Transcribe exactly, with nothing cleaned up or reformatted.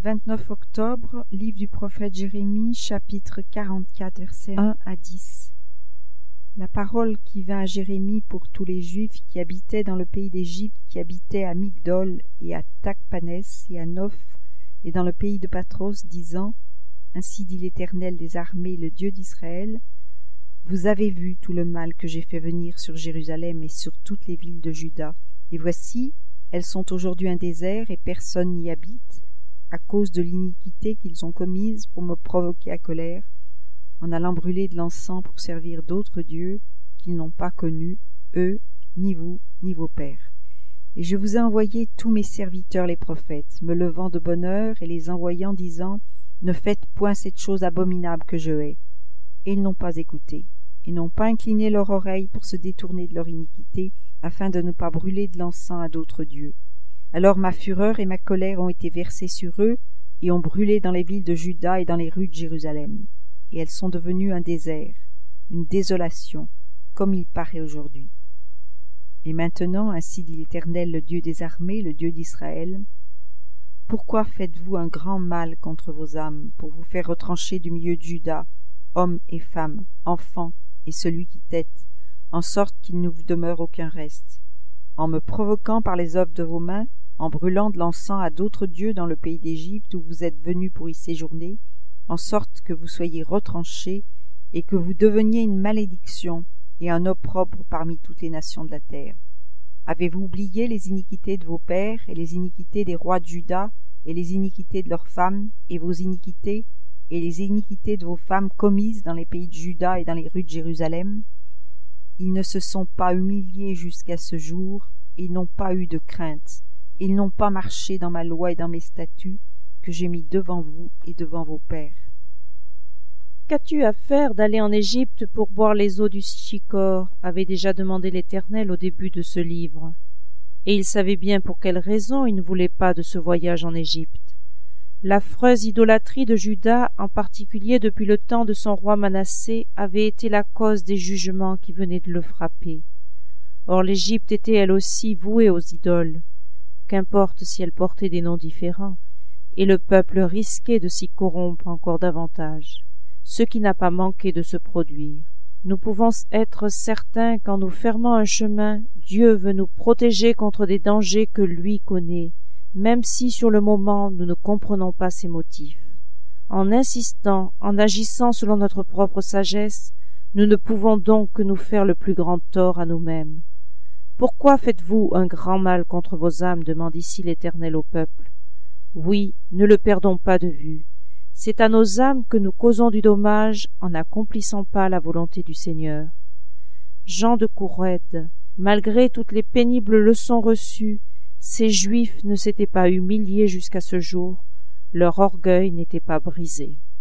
vingt-neuf octobre, livre du prophète Jérémie, chapitre quarante-quatre, versets un à dix. La parole qui vint à Jérémie pour tous les Juifs qui habitaient dans le pays d'Égypte, qui habitaient à Migdol et à Tachpanès et à Noph et dans le pays de Patros, disant: Ainsi dit l'Éternel des armées, le Dieu d'Israël, vous avez vu tout le mal que j'ai fait venir sur Jérusalem et sur toutes les villes de Juda, et voici, elles sont aujourd'hui un désert et personne n'y habite, à cause de l'iniquité qu'ils ont commise pour me provoquer à colère, en allant brûler de l'encens pour servir d'autres dieux qu'ils n'ont pas connus, eux, ni vous, ni vos pères. Et je vous ai envoyé tous mes serviteurs les prophètes, me levant de bonne heure et les envoyant, disant: Ne faites point cette chose abominable que je hais. Et ils n'ont pas écouté, et n'ont pas incliné leur oreille pour se détourner de leur iniquité, afin de ne pas brûler de l'encens à d'autres dieux. Alors ma fureur et ma colère ont été versées sur eux, et ont brûlé dans les villes de Juda et dans les rues de Jérusalem. Et elles sont devenues un désert, une désolation, comme il paraît aujourd'hui. Et maintenant, ainsi dit l'Éternel, le Dieu des armées, le Dieu d'Israël, pourquoi faites-vous un grand mal contre vos âmes, pour vous faire retrancher du milieu de Juda, hommes et femmes, enfants et celui qui tète, en sorte qu'il ne vous demeure aucun reste, en me provoquant par les œuvres de vos mains, en brûlant de l'encens à d'autres dieux dans le pays d'Égypte où vous êtes venus pour y séjourner, en sorte que vous soyez retranchés et que vous deveniez une malédiction et un opprobre parmi toutes les nations de la terre. Avez-vous oublié les iniquités de vos pères et les iniquités des rois de Juda et les iniquités de leurs femmes et vos iniquités et les iniquités de vos femmes commises dans les pays de Juda et dans les rues de Jérusalem? Ils ne se sont pas humiliés jusqu'à ce jour, ils n'ont pas eu de crainte, ils n'ont pas marché dans ma loi et dans mes statuts que j'ai mis devant vous et devant vos pères. Qu'as-tu à faire d'aller en Égypte pour boire les eaux du Chichor avait déjà demandé l'Éternel au début de ce livre. Et il savait bien pour quelle raison il ne voulait pas de ce voyage en Égypte. L'affreuse idolâtrie de Juda, en particulier depuis le temps de son roi Manassé, avait été la cause des jugements qui venaient de le frapper. Or l'Égypte était elle aussi vouée aux idoles, qu'importe si elle portait des noms différents, et le peuple risquait de s'y corrompre encore davantage, ce qui n'a pas manqué de se produire. Nous pouvons être certains qu'en nous fermant un chemin, Dieu veut nous protéger contre des dangers que lui connaît, même si sur le moment nous ne comprenons pas ses motifs. En insistant, en agissant selon notre propre sagesse, nous ne pouvons donc que nous faire le plus grand tort à nous-mêmes. Pourquoi faites-vous un grand mal contre vos âmes, demande ici l'Éternel au peuple. Oui, ne le perdons pas de vue. C'est à nos âmes que nous causons du dommage en n'accomplissant pas la volonté du Seigneur. Jean de Courrèdes, malgré toutes les pénibles leçons reçues, ces Juifs ne s'étaient pas humiliés jusqu'à ce jour, leur orgueil n'était pas brisé.